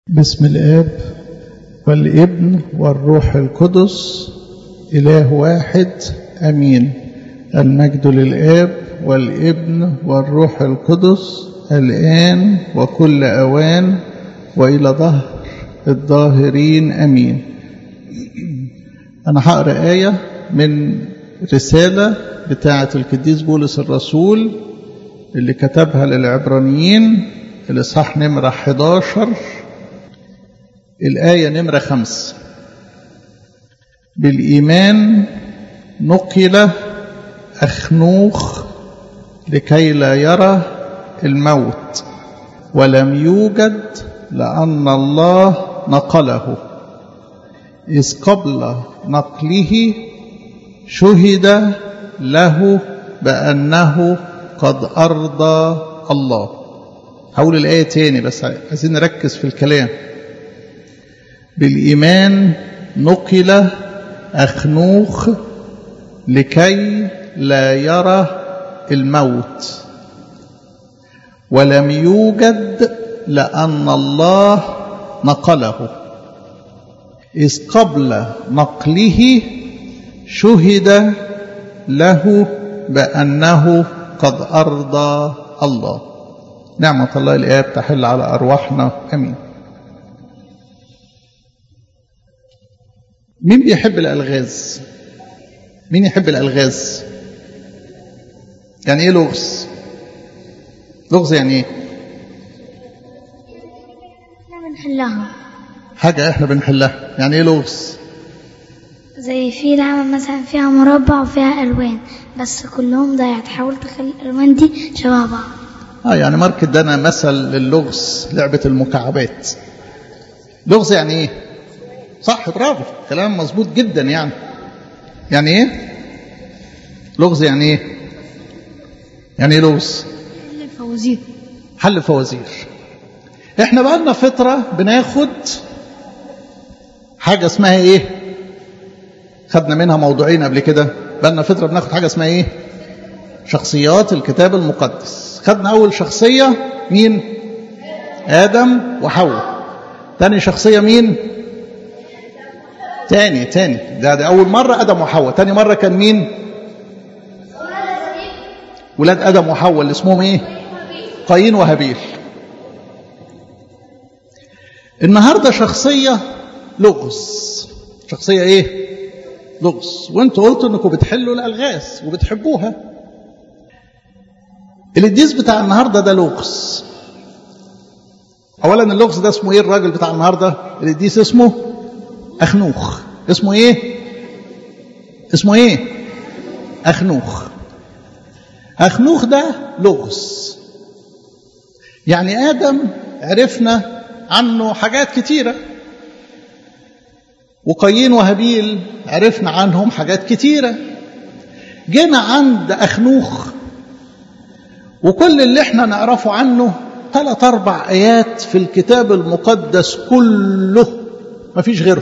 بسم الآب والابن والروح القدس إله واحد أمين. المجد للآب والابن والروح القدس الآن وكل أوان وإلى ظهر الظاهرين أمين. أنا هقرأ آية من رسالة بتاعة القديس بولس الرسول اللي كتبها للعبرانيين، الإصحاح نمرة 11 الآية نمرة 5. بالإيمان نقل أخنوخ لكي لا يرى الموت ولم يوجد لأن الله نقله، إذ قبل نقله شهد له بأنه قد أرضى الله. هقول الآية تاني بس عايزين نركز في الكلام. بالإيمان نقل أخنوخ لكي لا يرى الموت ولم يوجد لأن الله نقله، إذ قبل نقله شهد له بأنه قد أرضى الله. نعمة الله الآب تحل على أرواحنا أمين. مين بيحب الألغاز؟ مين يحب الألغاز؟ يعني إيه لغز؟ لغز يعني إيه؟ احنا بنحلها حاجة احنا بنحلها. يعني إيه لغز؟ زي في لعبة مثلا فيها مربع وفيها ألوان بس كلهم ضايع، تحاول تخلي الألوان دي شبه بعض. يعني ماركت ده أنا مثل للغز لعبة المكعبات. لغز يعني إيه؟ صح، برافو، كلام مظبوط جدا. يعني ايه لغز؟ يعني ايه لغز؟ حل فوازير. حل فوازير. احنا بقالنا فترة بناخد حاجة اسمها ايه؟ خدنا منها موضوعين قبل كده. بقالنا فترة بناخد حاجة اسمها ايه؟ شخصيات الكتاب المقدس. خدنا اول شخصية مين؟ آدم وحواء. تاني شخصية مين؟ تاني ده أول مرة آدم وحواء. تاني مرة كان مين؟ ولاد آدم وحواء اللي اسمهم إيه؟ قايين وهابيل. النهاردة شخصية لغز. شخصية إيه؟ لغز. وانتوا قلتوا إنكم بتحلوا الألغاز وبتحبوها. القديس بتاع النهاردة ده لغز. أولا اللغز ده اسمه إيه؟ الراجل بتاع النهاردة القديس اسمه أخنوخ. اسمه ايه؟ أخنوخ. أخنوخ ده لغز. يعني آدم عرفنا عنه حاجات كتيرة، وقايين وهابيل عرفنا عنهم حاجات كتيرة. جينا عند أخنوخ وكل اللي احنا نعرفه عنه 3-4 آيات في الكتاب المقدس كله، ما فيش غيره.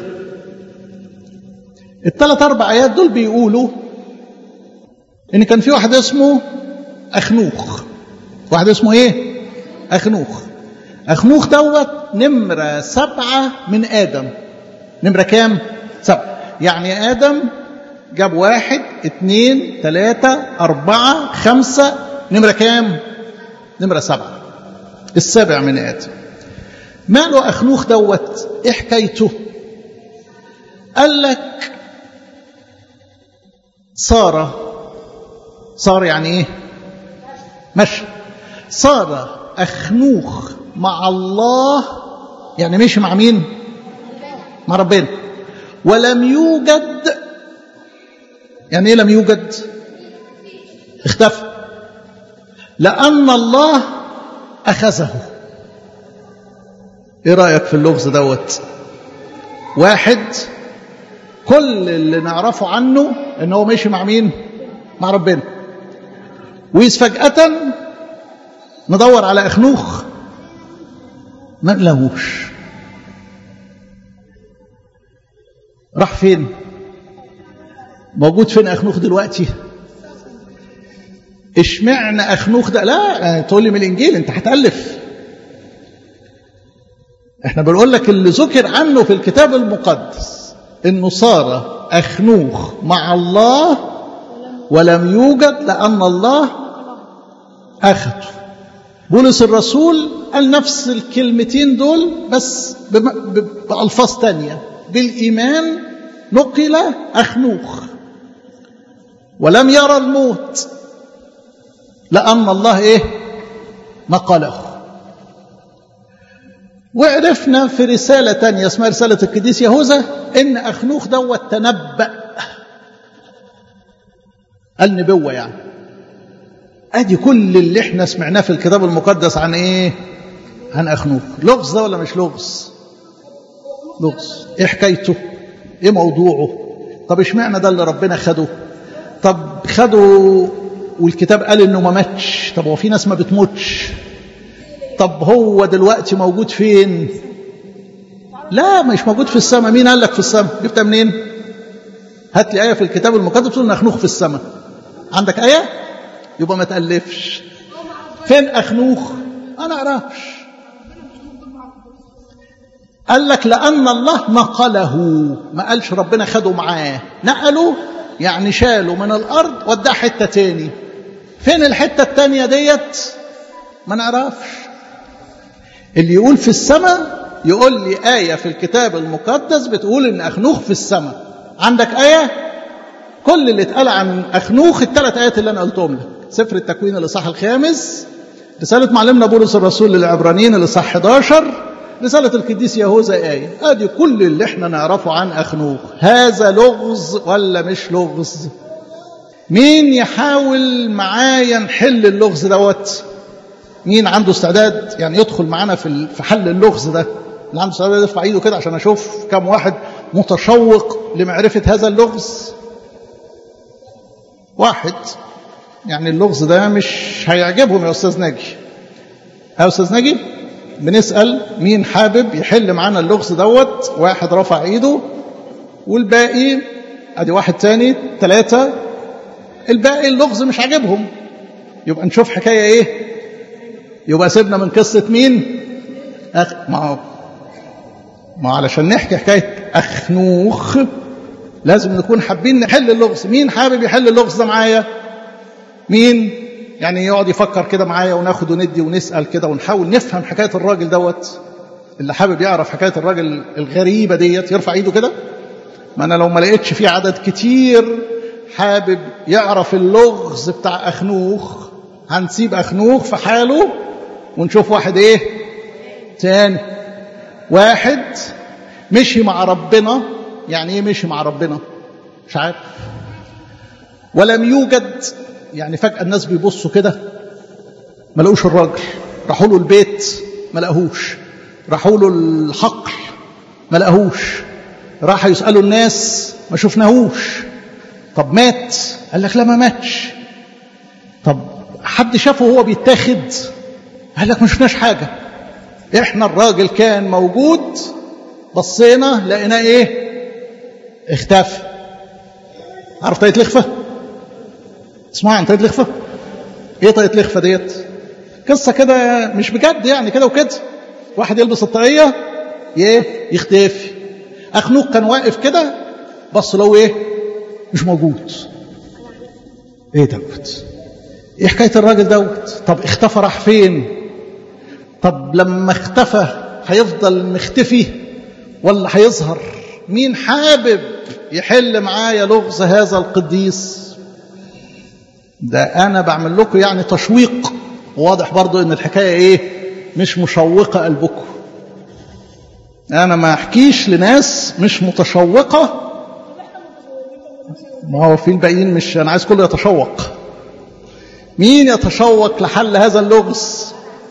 3-4 آيات دول بيقولوا إن كان في واحد اسمه أخنوخ. واحد اسمه إيه؟ أخنوخ. أخنوخ دوت نمرة 7 من آدم. نمرة كام؟ 7. يعني آدم جاب 1 2 3 4 5. نمرة كام؟ نمرة 7. السابع من آدم. ماله أخنوخ دوت؟ إيه حكايته؟ قال لك صار يعني ايه؟ مشى. صار أخنوخ مع الله، يعني مشي مع مين؟ مع ربنا. ولم يوجد. يعني ايه لم يوجد؟ اختفى. لأن الله أخذه. ايه رأيك في اللغز دوت؟ واحد كل اللي نعرفه عنه ان هو ماشي مع مين؟ مع ربنا. وإذ فجأة ندور على أخنوخ ما نلاقوش. راح فين؟ موجود فين أخنوخ دلوقتي؟ اشمعنى أخنوخ ده؟ لا تقول لي من الإنجيل، انت هتألف. احنا بنقول لك اللي ذكر عنه في الكتاب المقدس انه صار أخنوخ مع الله ولم يوجد لأن الله أخذه. بولس الرسول قال نفس الكلمتين دول بس بألفاظ تانية. بالإيمان نقل أخنوخ ولم يرى الموت لأن الله إيه؟ نقله. وعرفنا في رسالة تانية اسمها رسالة القديس يهوذا إن أخنوخ دوت تنبأ، قال نبوة يعني. أدي كل اللي احنا سمعناه في الكتاب المقدس عن إيه؟ عن أخنوخ. لغز ده ولا مش لغز؟ لغز. إيه حكايته؟ إيه موضوعه؟ طب اشمعنى ده اللي ربنا خده؟ طب خده والكتاب قال إنه ما ماتش. طب هو في ناس ما بتموتش. طب هو دلوقتي موجود فين؟ لا مش موجود في السماء. مين قال لك في السماء؟ جبتها منين؟ هات لي آية في الكتاب المقدس تقول إن أخنوخ في السماء. عندك آية؟ يبقى ما تألفش. فين أخنوخ؟ أنا أعرفش. قال لك لأن الله نقله، ما قالش ربنا خده معاه. نقله يعني شاله من الأرض وداه حتة تاني. فين الحتة التانية ديت؟ ما نعرفش. اللي يقول في السماء يقول لي آية في الكتاب المقدس بتقول إن أخنوخ في السماء. عندك آية؟ كل اللي اتقال عن أخنوخ الثلاث آيات اللي أنا قلتهم لك. سفر التكوين الإصحاح 5، رسالة معلمنا بولس الرسول للعبرانيين الإصحاح 11، رسالة القديس يهوذا آية. ادي كل اللي احنا نعرفه عن أخنوخ. هذا لغز ولا مش لغز؟ مين يحاول معايا نحل اللغز دوت؟ مين عنده استعداد يعني يدخل معانا في حل اللغز ده؟ اللي عنده استعداد يرفع ايده كده عشان اشوف كم واحد متشوق لمعرفة هذا اللغز. واحد. يعني اللغز ده مش هيعجبهم يا أستاذ ناجي. يا أستاذ ناجي بنسأل مين حابب يحل معانا اللغز دوت؟ واحد رفع ايده. والباقي ادي واحد تاني، 3. الباقي اللغز مش عاجبهم. يبقى نشوف حكاية ايه؟ يبقى سيبنا من قصة مين؟ ما علشان نحكي حكاية أخنوخ لازم نكون حابين نحل اللغز. مين حابب يحل اللغز ده معايا؟ مين؟ يعني يقعد يفكر كده معايا وناخد وندي ونسأل كده ونحاول نفهم حكاية الراجل دوت. اللي حابب يعرف حكاية الراجل الغريبة ديت يرفع ايده كده. ما أنا لو ما لقيتش فيه عدد كتير حابب يعرف اللغز بتاع أخنوخ هنسيب أخنوخ في حاله ونشوف واحد ايه تاني. واحد مشي مع ربنا. يعني ايه مشي مع ربنا؟ مش عارف. ولم يوجد، يعني فجأة الناس بيبصوا كده ما لقوش الراجل. راحوا له البيت ما لقوهوش. راحوا له الحقل ما لقوهوش. راحوا يسألوا الناس ما شفناهوش. طب مات؟ قال لك لا ما ماتش. طب حد شافه وهو بيتاخد؟ قال لك ما شفناش حاجة. احنا الراجل كان موجود بصينا لقيناه ايه؟ اختفى. عارف طاقية الإخفاء؟ تسمع عن طاقية الإخفاء؟ ايه طاقية الإخفاء ديت؟ قصة كده مش بجد يعني كده وكده. واحد يلبس الطاقية يختفي. أخنوخ كان واقف كده بص له ايه؟ مش موجود. ايه دوت؟ ايه حكاية الراجل دوت؟ طب اختفى راح فين؟ طب لما اختفى هيفضل مختفي ولا هيظهر؟ مين حابب يحل معايا لغز هذا القديس؟ ده انا بعمل لكم يعني تشويق. واضح برضو ان الحكاية ايه؟ مش مشوقة قلبكم. انا ما احكيش لناس مش متشوقة. ما هو في الباقيين مش. انا عايز كله يتشوق. مين يتشوق لحل هذا اللغز؟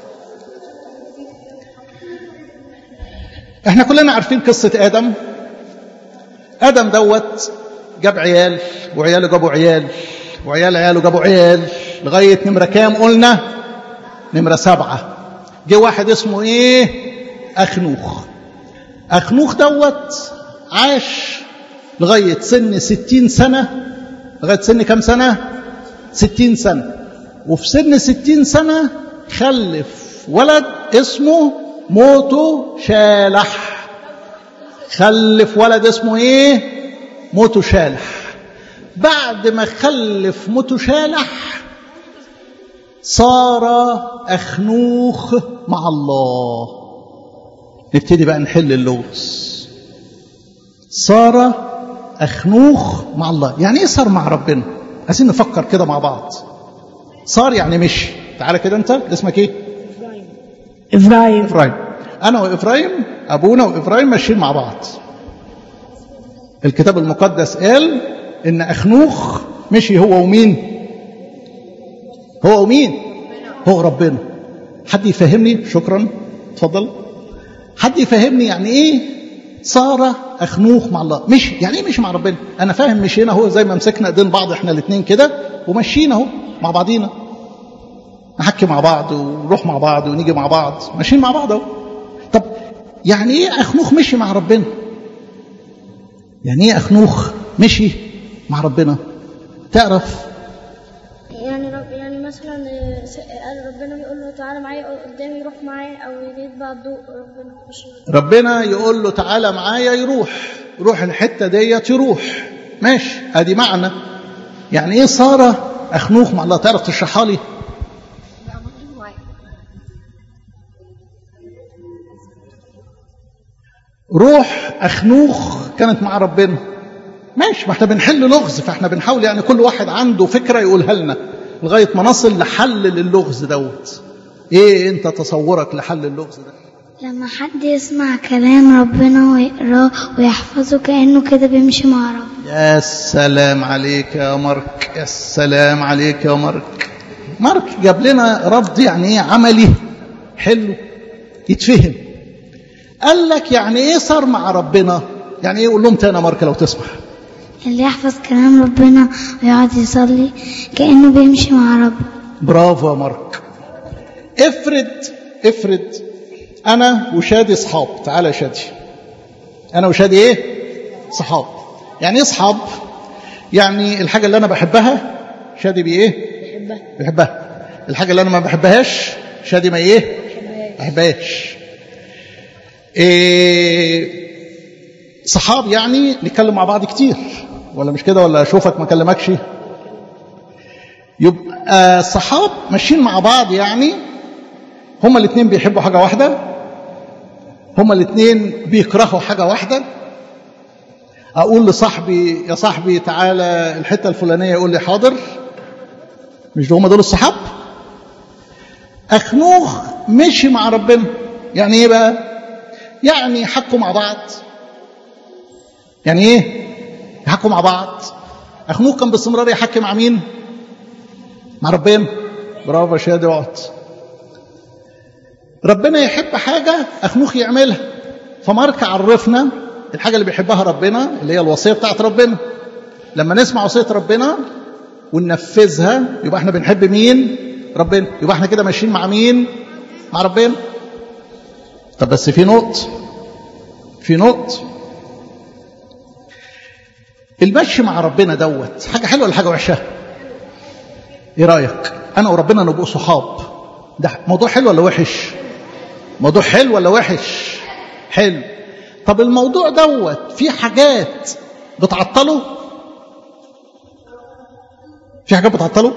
احنا كلنا عارفين قصة آدم. آدم دوت جاب عيال وعياله جابوا عيال وعيال عياله جابوا عيال لغاية نمرة كام قلنا؟ نمرة 7. جه واحد اسمه ايه؟ أخنوخ. أخنوخ دوت عاش لغاية سن 60 سنة. لغاية سن كام سنة؟ 60 سنة. وفي سن 60 سنة خلف ولد اسمه موتو شالح، خلف ولد اسمه ايه؟ موتو شالح. بعد ما خلف موتو شالح صار أخنوخ مع الله. نبتدي بقى نحل اللغز. صار أخنوخ مع الله، يعني ايه صار مع ربنا؟ عايزين نفكر كده مع بعض. صار يعني مشي. تعالى كده، انت اسمك ايه؟ إفرايم. أنا وإفرايم، أبونا وإفرايم ماشيين مع بعض. الكتاب المقدس قال إن أخنوخ مشي هو ومين؟ هو ومين؟ هو ربنا. حد يفهمني؟ شكرا، اتفضل. حد يفهمني يعني إيه صار أخنوخ مع الله؟ مشي يعني إيه مشي مع ربنا؟ أنا فاهم مشينا هو زي ما مسكنا ايدين بعض إحنا الاثنين كده ومشينا اهو مع بعضينا، نحكي مع بعض ونروح مع بعض ونيجي مع بعض، ماشيين مع بعض اهو. طب يعني ايه أخنوخ مشي مع ربنا؟ يعني ايه أخنوخ مشي مع ربنا؟ تعرف؟ يعني مثلا قال ربنا بيقول له تعالى معايا قدامي، يروح معايا، او يتبع الضوء ربنا يقول له تعالى معايا، يروح الحته ديت، يروح ماشي. ادي معنى. يعني ايه صار أخنوخ مع الله؟ تعرف تشرحها لي؟ روح أخنوخ كانت مع ربنا، ماشي. ما احنا بنحل لغز، فاحنا بنحاول يعني كل واحد عنده فكرة يقولها لنا لغاية ما نصل لحل للغز دوت. ايه انت تصورك لحل اللغز ده؟ لما حد يسمع كلام ربنا ويقراه ويحفظه كأنه كده بيمشي مع ربنا. يا سلام عليك يا مارك، يا سلام عليك يا مارك. مارك جاب لنا رد يعني ايه عملي حلو يتفهم. قال لك يعني ايه صار مع ربنا؟ يعني ايه؟ قول لهم تاني يا مارك لو تسمح. اللي يحفظ كلام ربنا ويقعد يصلي كأنه بيمشي مع ربنا. برافو يا مارك. افرض انا وشادي صحاب. تعالى يا شادي، انا وشادي ايه؟ صحاب. يعني ايه صحاب؟ يعني الحاجه اللي انا بحبها شادي بيحبها. الحاجه اللي انا ما بحبهاش شادي ما بحبهاش. صحاب يعني نتكلم مع بعض كتير، ولا مش كده؟ ولا اشوفك ما اكلمكش؟ يبقى صحاب ماشيين مع بعض، يعني هما الاثنين بيحبوا حاجه واحده، هما الاثنين بيكرهوا حاجه واحده. اقول لصاحبي يا صاحبي تعالى الحته الفلانيه، يقول لي حاضر. مش هما دول الصحاب؟ أخنوخ مشي مع ربنا. يعني ايه بقى؟ يعني يحكوا مع بعض. يعني ايه يحكوا مع بعض؟ أخنوخ كان باستمرار يحكي مع مين؟ مع ربنا. برافو شادي وقت. ربنا يحب حاجة أخنوخ يعملها، فمارك عرفنا الحاجة اللي بيحبها ربنا اللي هي الوصية بتاعت ربنا. لما نسمع وصية ربنا وننفذها يبقى احنا بنحب مين؟ ربنا. يبقى احنا كده ماشيين مع مين؟ مع ربنا. طب بس في نقطة. المشي مع ربنا دوت حاجة حلوة ولا حاجة وحشة؟ ايه رأيك؟ انا وربنا نبقى صحاب، ده موضوع حلو ولا وحش؟ موضوع حلو ولا وحش؟ حلو. طب الموضوع دوت في حاجات بتعطله؟ في حاجات بتعطله؟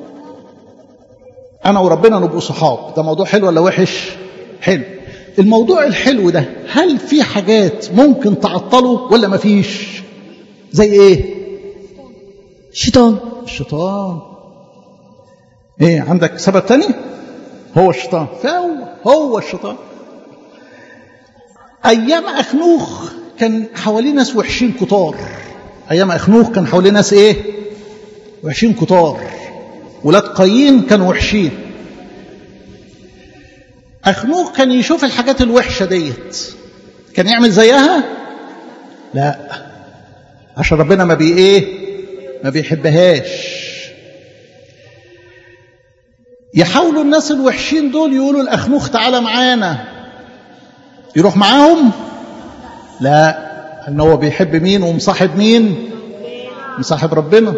انا وربنا نبقى صحاب، ده موضوع حلو ولا وحش؟ حلو. الموضوع الحلو ده هل في حاجات ممكن تعطله ولا ما فيش؟ زي ايه؟ الشيطان. ايه عندك سبب تاني؟ هو الشيطان. هو الشيطان. ايام أخنوخ كان حواليه ناس وحشين كتار. ايام أخنوخ كان حواليه ناس ايه؟ وحشين كتار. ولاد قايين كانوا وحشين. أخنوخ كان يشوف الحاجات الوحشة ديت كان يعمل زيها؟ لا، عشان ربنا ما بيحبهاش. يحاولوا الناس الوحشين دول يقولوا الأخنوخ تعالى معانا، يروح معاهم؟ لا، أنه هو بيحب مين ومصاحب مين؟ مصاحب ربنا.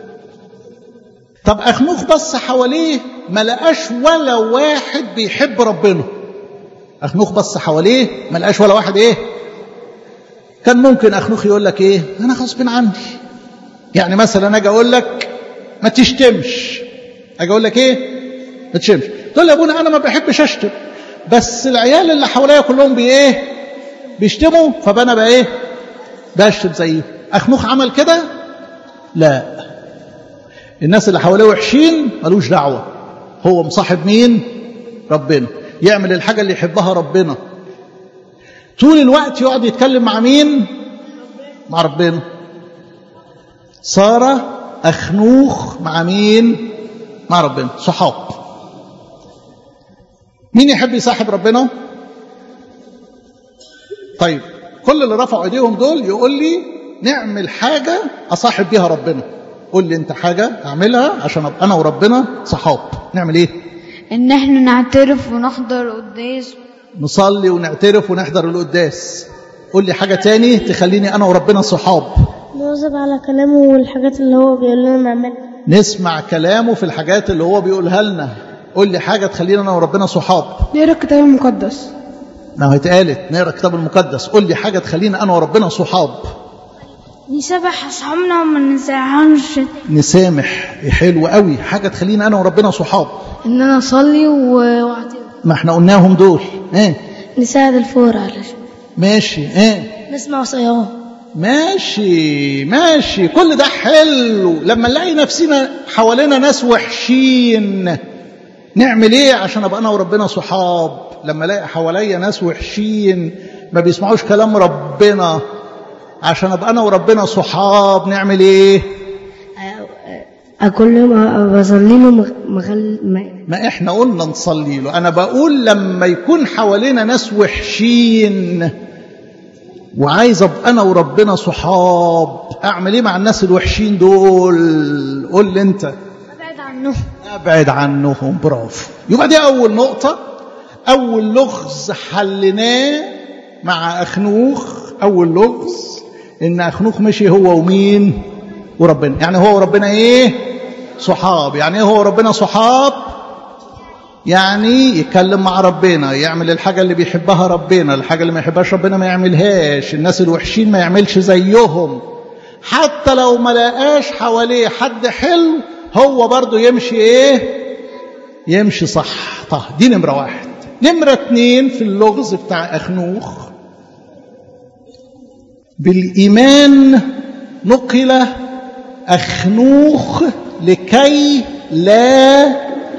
طب أخنوخ بص حواليه ما لقاش ولا واحد بيحب ربنا. أخنوخ بص حواليه ما لقاش ولا واحد إيه. كان ممكن أخنوخ يقول لك إيه؟ أنا غصب عني. يعني مثلا أجي أقول لك ما تشتمش، أجي أقول لك إيه؟ ما تشتمش، تقول لي يا أبونا أنا ما بحبش أشتم، بس العيال اللي حواليا كلهم بإيه؟ بيشتموا، فبنا بقى إيه؟ بشتم زيه. أخنوخ عمل كده؟ لا، الناس اللي حواليه وحشين ملوش دعوة، هو مصاحب مين؟ ربنا، يعمل الحاجة اللي يحبها ربنا، طول الوقت يقعد يتكلم مع مين؟ مع ربنا. صار أخنوخ مع مين؟ مع ربنا، صحاب. مين يحب يصاحب ربنا؟ طيب كل اللي رفعوا ايديهم دول يقول لي نعمل حاجة أصاحب بيها ربنا. قول لي انت حاجة اعملها عشان ابقى انا وربنا صحاب. نعمل ايه؟ ان احنا نعترف ونحضر القداس، نصلي ونعترف ونحضر القداس. قول لي حاجة تاني تخليني انا وربنا صحاب. نواظب على كلامه والحاجات اللي هو بيقول لنا نعملها. نسمع كلامه في الحاجات اللي هو بيقولها لنا. قول لي حاجة تخلينا انا وربنا صحاب. نقرا الكتاب المقدس. ما هي اتقالت نقرا الكتاب المقدس. قول لي حاجة تخلينا انا وربنا صحاب. نسامح أصحابنا وما ننساهمش. نسامح، حلو قوي. حاجة تخلينا انا وربنا صحاب. ان انا اصلي واعترف. ما احنا قلناهم دول. ايه؟ نساعد الفقراء على شيء. ماشي. ايه؟ نسمع وصاياهم. ماشي كل ده حلو. لما نلاقي نفسنا حوالينا ناس وحشين نعمل ايه عشان ابقى انا وربنا صحاب؟ لما الاقي حواليا ناس وحشين ما بيسمعوش كلام ربنا، عشان ابقى انا وربنا صحاب نعمل ايه؟ اقول له بصلي له ما احنا قلنا نصلي له. انا بقول لما يكون حوالينا ناس وحشين وعايز ابقى انا وربنا صحاب اعمل ايه مع الناس الوحشين دول؟ قول لي انت. ابعد عنهم. برافو. يبقى دي اول نقطة، اول لغز حلناه مع اخنوخ. اول لغز ان اخنوخ مشي هو ومين؟ وربنا. يعني هو وربنا ايه؟ صحاب. يعني ايه هو وربنا صحاب؟ يعني يتكلم مع ربنا، يعمل الحاجة اللي بيحبها ربنا، الحاجة اللي ما يحبهاش ربنا ما يعملهاش، الناس الوحشين ما يعملش زيهم، حتى لو ما لقاش حواليه حد حلو هو برضو يمشي ايه؟ يمشي صح. طيب دي نمرة واحد. نمرة اتنين في اللغز بتاع أخنوخ، بالإيمان نقل أخنوخ لكي لا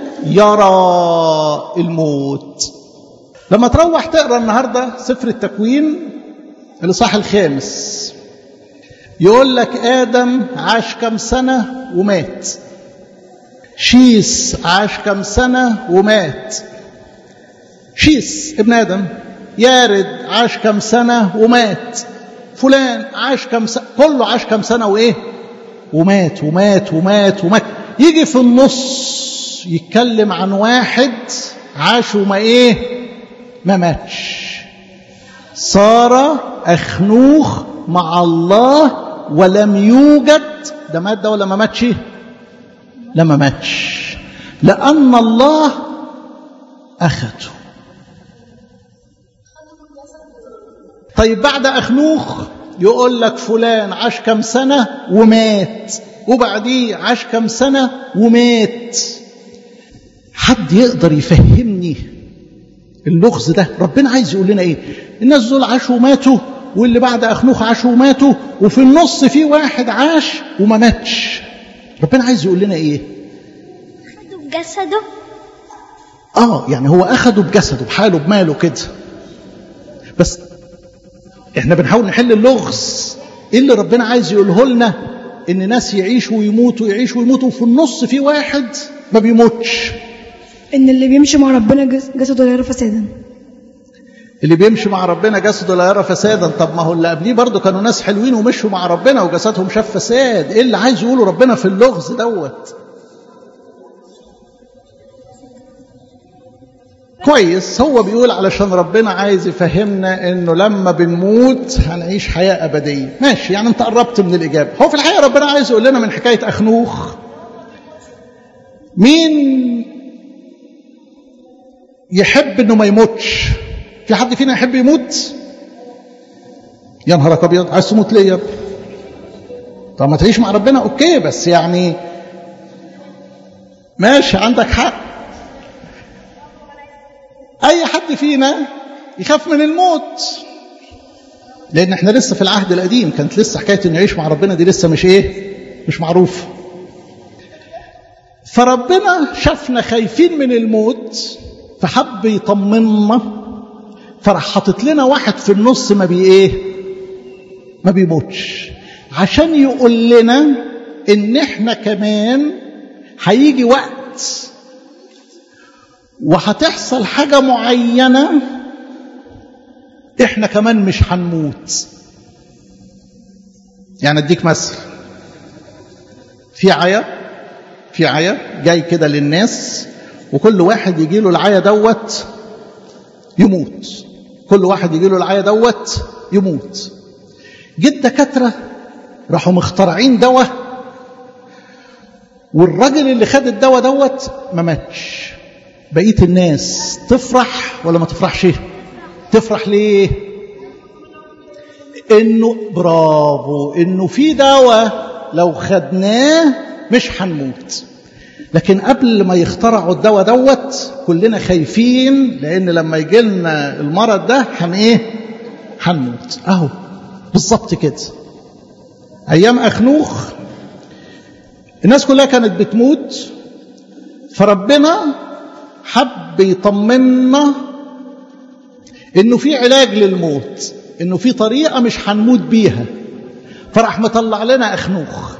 يرى الموت. لما تروح تقرأ النهاردة سفر التكوين الإصحاح الخامس يقول لك آدم عاش كم سنة ومات، شيس عاش كم سنة ومات، شيس ابن آدم. يارد عاش كم سنة ومات، فلان عاش كم سنة، كله عاش كم سنة وإيه؟ ومات ومات ومات ومات. يجي في النص يتكلم عن واحد عاش وما إيه؟ ما ماتش. صار أخنوخ مع الله ولم يوجد. ده مات ده ولا ما ماتش؟ لا ما ماتش، لأن الله أخذه. طيب بعد أخنوخ يقول لك فلان عاش كم سنة ومات، وبعديه عاش كم سنة ومات. حد يقدر يفهمني اللغز ده؟ ربنا عايز يقول لنا ايه؟ الناس دول عاشوا وماتوا، واللي بعد أخنوخ عاشوا وماتوا، وفي النص في واحد عاش وما ماتش. ربنا عايز يقول لنا ايه؟ أخده بجسده. يعني هو أخده بجسده بحاله بماله كده. بس احنا بنحاول نحل اللغز. ايه اللي ربنا عايز يقوله لنا؟ ان ناس يعيشوا ويموتوا يعيشوا ويموتوا، وفي النص في واحد ما بيموتش. ان اللي بيمشي مع ربنا جسده لا يرى فسادا. اللي بيمشي مع ربنا جسده لا يرى فسادا. طب ما هو اللي قبليه برضه كانوا ناس حلوين ومشوا مع ربنا وجسدهم شاف فساد. ايه اللي عايز يقوله ربنا في اللغز دوت؟ كويس. هو بيقول علشان ربنا عايز يفهمنا انه لما بنموت هنعيش حياة أبدية. ماشي، يعني انت قربت من الإجابة. هو في الحقيقة ربنا عايز يقول لنا من حكاية أخنوخ مين يحب انه ما يموتش؟ في حد فينا يحب يموت؟ يا نهارك ابيض، عايز تموت ليه يا ابني؟ طب ما تعيش مع ربنا اوكي، بس يعني ماشي عندك حق. اي حد فينا يخاف من الموت، لان احنا لسه في العهد القديم، كانت لسه حكايه انه يعيش مع ربنا دي لسه مش معروف. فربنا شافنا خايفين من الموت فحب يطمنا، فراح حاطط لنا واحد في النص ما بيموتش، عشان يقول لنا ان احنا كمان هيجي وقت وهتحصل حاجة معينة احنا كمان مش هنموت. يعني اديك مثل، في عيا جاي كده للناس، وكل واحد يجي له العيا دوت يموت، كل واحد يجي له العيا دوت يموت. جه الدكاترة راحوا مخترعين دواء، والراجل اللي خد الدواء دوت ما ماتش. بقية الناس تفرح ولا ما تفرحش؟ تفرح ليه؟ انه برافو، انه في دواء لو خدناه مش هنموت. لكن قبل ما يخترعوا الدواء دوت كلنا خايفين، لان لما يجي لنا المرض ده هنموت. اهو بالظبط كده. ايام اخنوخ الناس كلها كانت بتموت، فربنا حب يطمنا انه في علاج للموت، انه في طريقه مش هنموت بيها، فراح مطلع لنا اخنوخ.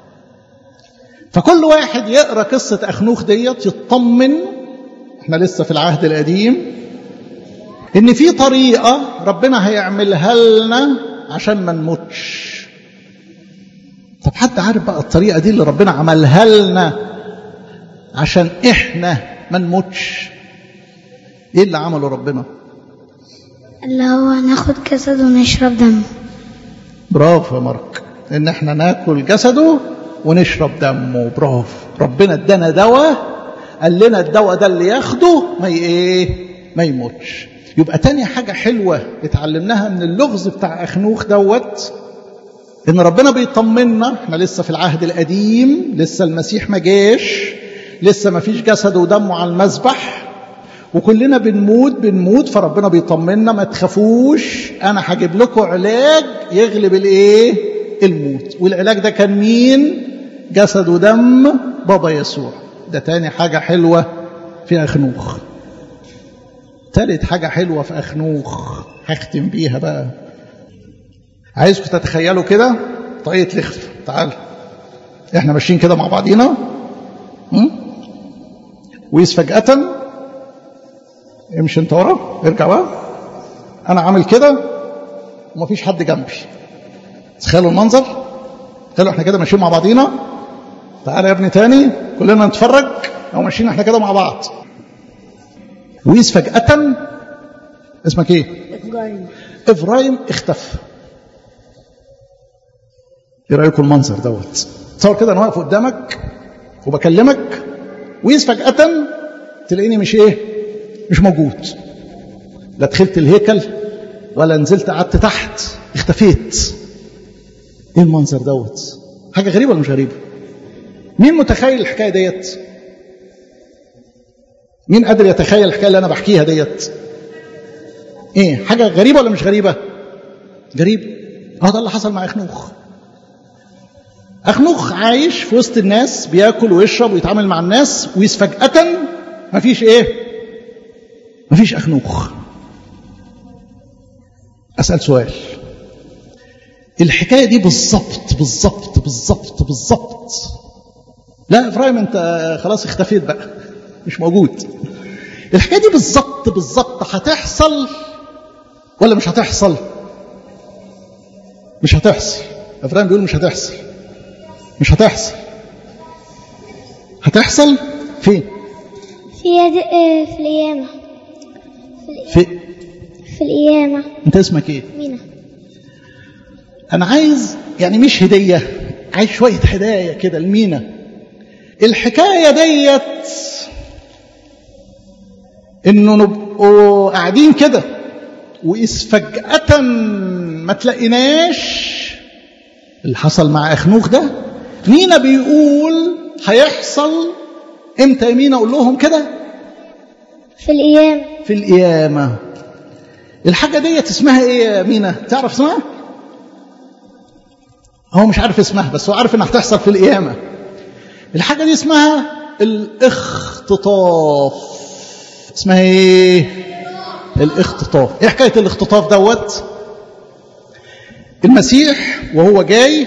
فكل واحد يقرا قصه اخنوخ ديت يطمن، احنا لسه في العهد القديم، ان في طريقه ربنا هيعملها لنا عشان ما نموتش. طب حد عارف بقى الطريقه دي اللي ربنا عملها لنا عشان احنا ما نموتش؟ ايه اللي عمله ربنا؟ اللي هو ناخد جسده ونشرب دمه. برافو يا مارك، ان احنا ناكل جسده ونشرب دمه. برافو، ربنا ادانا دواء، قال لنا الدواء ده اللي ياخده ما يموتش. يبقى تاني حاجة حلوة اتعلمناها من اللغز بتاع أخنوخ دوت، ان ربنا بيطمنا. احنا لسه في العهد القديم، لسه المسيح ما جاش، لسه ما فيش جسد ودمه على المذبح، وكلنا بنموت. فربنا بيطمنا، ما تخافوش، انا هجيب لكم علاج يغلب الموت. والعلاج ده كان مين؟ جسد ودم بابا يسوع. ده تاني حاجة حلوة في أخنوخ. تالت حاجة حلوة في أخنوخ هختم بيها بقى. عايزكم تتخيلوا كده طاقية لخف. تعال احنا ماشيين كده مع بعضينا، ويس فجأة امشي انت ورا، ارجع بقى، انا عامل كده ومفيش حد جنبي. تخيلوا المنظر، تخيلوا احنا كده ماشيين مع بعضينا. تعال يا ابني تاني كلنا نتفرج، او ماشيين احنا كده مع بعض، ويس فجأة اسمك ايه؟ إفرايم اختفى. ايه رأيكم المنظر دوت؟ تصور كده انا واقف قدامك وبكلمك، ويس فجأة تلاقيني مش موجود. لا دخلت الهيكل ولا نزلت قعدت تحت، اختفيت. ايه المنظر دوت؟ حاجة غريبة ولا مش غريبة؟ مين متخيل الحكاية ديت؟ مين قادر يتخيل الحكاية اللي انا بحكيها ديت؟ ايه حاجة غريبة ولا مش غريبة؟ غريب. ده اللي حصل مع أخنوخ. أخنوخ عايش في وسط الناس، بياكل ويشرب ويتعامل مع الناس، وفجأة مفيش أخنوخ. أسأل سؤال، الحكاية دي بالظبط لا إبراهيم أنت خلاص اختفيت بقى، مش موجود. الحكاية دي بالظبط هتحصل ولا مش هتحصل؟ مش هتحصل. إبراهيم بيقول مش هتحصل. هتحصل فين؟ في القيامة. في القيامة. انت اسمك ايه؟ مينا. انا عايز يعني مش هدية، عايز شوية هدايا كده لمينا. الحكاية ديت انه نبقوا قاعدين كده وإذ فجأة ما تلاقيناش. اللي حصل مع أخنوخ ده مينا بيقول هيحصل امتى يا مينا؟ اقول لهم كده في القيامة. في القيامة. الحاجة دي اسمها ايه يا مينا؟ تعرف اسمها؟ هو مش عارف اسمها بس هو عارف انها هتحصل في القيامة. الحاجة دي اسمها الاختطاف. اسمها ايه؟ الاختطاف. ايه حكاية الاختطاف دوت؟ المسيح وهو جاي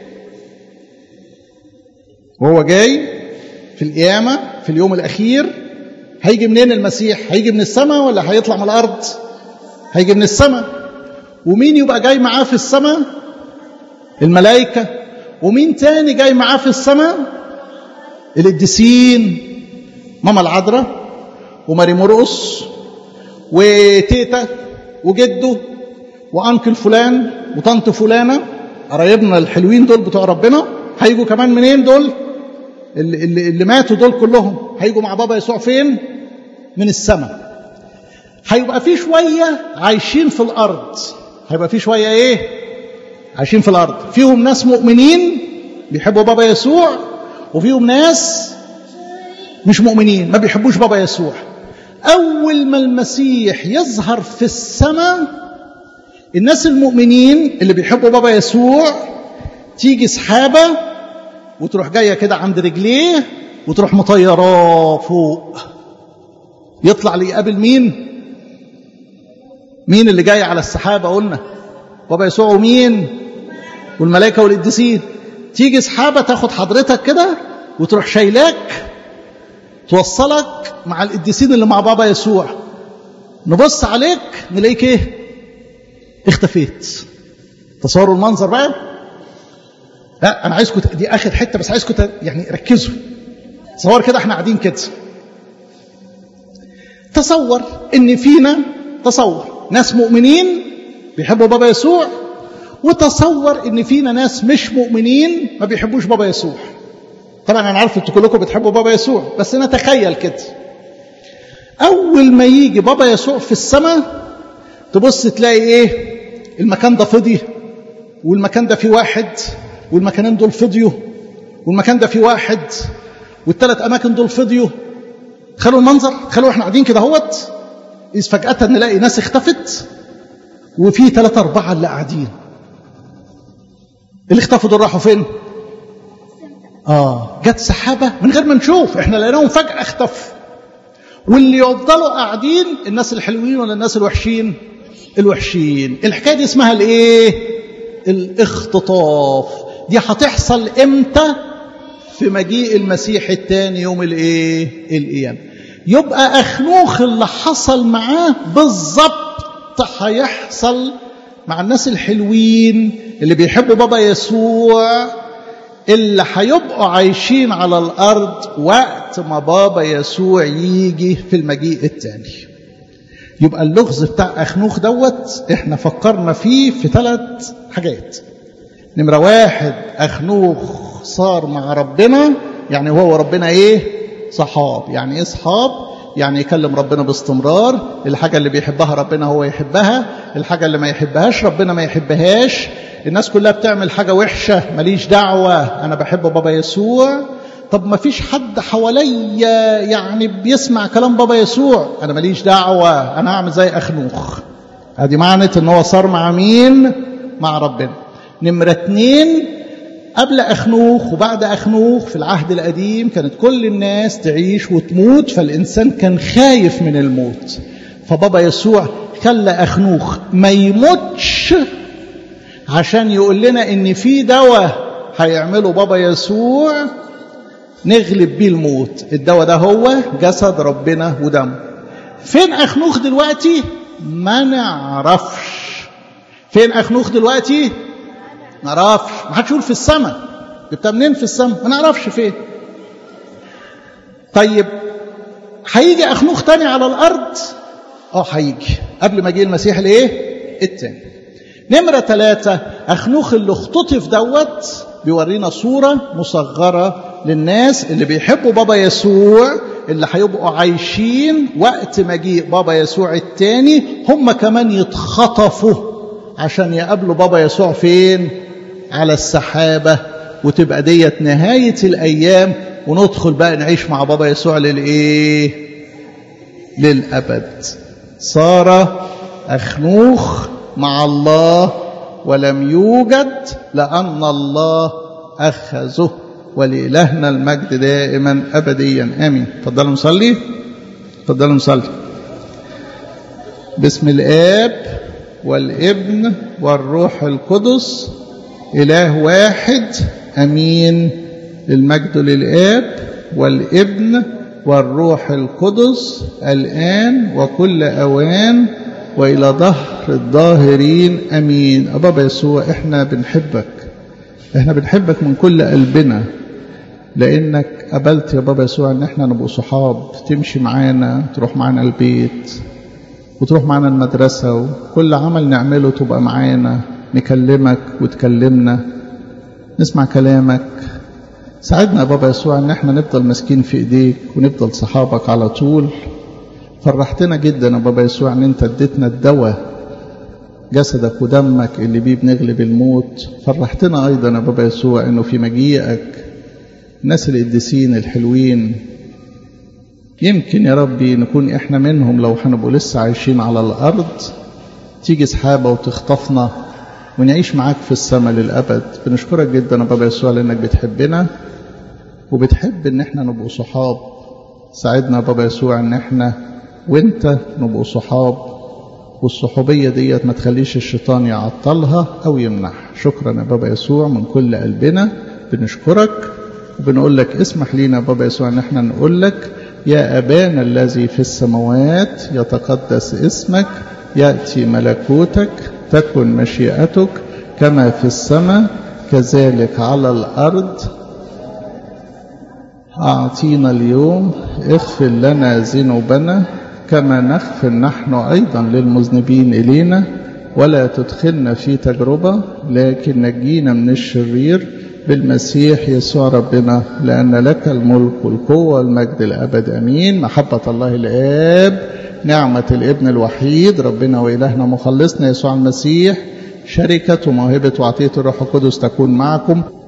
في القيامة في اليوم الأخير هيجي منين المسيح؟ هيجي من السماء ولا هيطلع من الأرض؟ هيجي من السماء. ومين يبقى جاي معاه في السماء؟ الملائكة. ومين تاني جاي معاه في السماء؟ القديسين، ماما العذراء وماري مرقس وتيتا وجده وأنكل فلان وطنط فلانة، قرايبنا الحلوين دول بتوع ربنا. هيجوا كمان منين دول؟ اللي ماتوا دول كلهم هيجوا مع بابا يسوع فين؟ من السماء. هيبقى في شوية عايشين في الأرض. هيبقى في شوية ايه؟ عايشين في الأرض. فيهم ناس مؤمنين بيحبوا بابا يسوع، وفيهم ناس مش مؤمنين ما بيحبوش بابا يسوع. أول ما المسيح يظهر في السماء، الناس المؤمنين اللي بيحبوا بابا يسوع تيجي سحابة وتروح جاية كده عند رجليه وتروح مطيراه فوق. يطلع ليقابل مين؟ مين اللي جاي على السحابة؟ قلنا بابا يسوع ومين؟ والملائكة والقديسين. تيجي سحابة تاخد حضرتك كده وتروح شايلاك توصلك مع القديسين اللي مع بابا يسوع. نبص عليك نلاقيك ايه؟ اختفيت. تصوروا المنظر بقى. لا انا عايزكم دي اخر حته بس عايزكم يعني ركزوا. تصور كده احنا قاعدين كده. تصور ان فينا ناس مؤمنين بيحبوا بابا يسوع، وتصور ان فينا ناس مش مؤمنين ما بيحبوش بابا يسوع. طبعا انا عارف انتوا كلكم بتحبوا بابا يسوع، بس نتخيل كده. اول ما يجي بابا يسوع في السماء تبص تلاقي ايه؟ المكان ده فضي، والمكان ده فيه واحد، والمكانين دول فضيوا، والمكان ده فيه واحد، والثلاث اماكن دول فضيوا. خلوا المنظر، خلوا احنا قاعدين كده اهوت، اذ فجأة نلاقي ناس اختفت وفي 3 4 اللي قاعدين. اللي اختفوا دول راحوا فين؟ جت سحابة من غير ما نشوف، احنا لقيناهم فجأة اختفوا. واللي يفضلوا قاعدين الناس الحلوين ولا الناس الوحشين؟ الوحشين. الحكاية دي اسمها الايه؟ الاختطاف. دي هتحصل امتى؟ في مجيء المسيح الثاني يوم الايه؟ القيامة. يبقى أخنوخ اللي حصل معاه بالظبط هيحصل مع الناس الحلوين اللي بيحبوا بابا يسوع، اللي هيبقوا عايشين على الأرض وقت ما بابا يسوع يجي في المجيء الثاني. يبقى اللغز بتاع أخنوخ دوت احنا فكرنا فيه في 3 حاجات. نمرة 1، أخنوخ صار مع ربنا، يعني هو وربنا ايه؟ صحاب. يعني ايه صحاب؟ يعني يكلم ربنا باستمرار. الحاجة اللي بيحبها ربنا هو يحبها، الحاجة اللي ما يحبهاش ربنا ما يحبهاش. الناس كلها بتعمل حاجة وحشة ماليش دعوة، أنا بحب بابا يسوع. طب ما فيش حد حواليا يعني بيسمع كلام بابا يسوع، أنا ماليش دعوة، أنا هعمل زي أخنوخ. هذه معنى إن هو صار مع مين؟ مع ربنا. نمرة 2، قبل أخنوخ وبعد أخنوخ في العهد القديم كانت كل الناس تعيش وتموت، فالإنسان كان خايف من الموت. فبابا يسوع خلى أخنوخ ما يموتش عشان يقول لنا إن في دواء هيعمله بابا يسوع نغلب بيه الموت. الدواء ده هو جسد ربنا ودمه. فين أخنوخ دلوقتي؟ ما نعرفش. فين أخنوخ دلوقتي؟ ما نعرفش. ما حدش يقول في السماء. جبتها منين في السماء؟ ما نعرفش فين. طيب هيجي أخنوخ تاني على الأرض؟ هيجي قبل ما جه المسيح الايه؟ التاني. نمرة 3، أخنوخ اللي اختطف دوت بيورينا صورة مصغرة للناس اللي بيحبوا بابا يسوع اللي هيبقوا عايشين وقت مجيء بابا يسوع التاني هم كمان يتخطفوا عشان يقابلوا بابا يسوع فين؟ على السحابة، وتبقى ديت نهاية الأيام، وندخل بقى نعيش مع بابا يسوع للإيه؟ للأبد. صار أخنوخ مع الله ولم يوجد لأن الله أخذه، ولإلهنا المجد دائما أبديا آمين. تفضلوا نصلي. تفضلوا نصلي. باسم الآب والابن والروح القدس إله واحد أمين. المجد للآب والابن والروح القدس الآن وكل أوان وإلى ظهر الظاهرين أمين. بابا يسوع احنا بنحبك، احنا بنحبك من كل قلبنا، لأنك قبلت يا بابا يسوع ان احنا نبقى صحاب، تمشي معانا، تروح معانا البيت وتروح معانا المدرسة، وكل عمل نعمله تبقى معانا، نكلمك وتكلمنا، نسمع كلامك. ساعدنا يا بابا يسوع ان احنا نفضل ماسكين في ايديك ونفضل صحابك على طول. فرحتنا جدا يا بابا يسوع ان انت اديتنا الدواء، جسدك ودمك اللي بيه بنغلب الموت. فرحتنا ايضا يا بابا يسوع انه في مجيئك الناس القديسين الحلوين يمكن يا ربي نكون احنا منهم لو هنبقوا لسه عايشين على الارض، تيجي سحابة وتخطفنا ونعيش معاك في السماء للأبد. بنشكرك جدا يا بابا يسوع لأنك بتحبنا وبتحب ان احنا نبقوا صحاب. ساعدنا يا بابا يسوع ان احنا وانت نبقوا صحاب، والصحوبية ديت ما تخليش الشيطان يعطلها او يمنح. شكرا يا بابا يسوع من كل قلبنا، بنشكرك وبنقول لك اسمح لينا يا بابا يسوع ان احنا نقول لك يا أبانا الذي في السماوات يتقدس اسمك، يأتي ملكوتك، تكن مشيئتك كما في السماء كذلك على الأرض. أعطينا اليوم، اغفر لنا ذنوبنا كما نغفر نحن أيضا للمذنبين إلينا، ولا تدخلنا في تجربة لكن نجينا من الشرير بالمسيح يسوع ربنا، لأن لك الملك والقوة والمجد الأبد أمين. محبة الله الآب، نعمة الابن الوحيد ربنا وإلهنا مخلصنا يسوع المسيح، شركة وموهبة وعطية الروح القدس تكون معكم.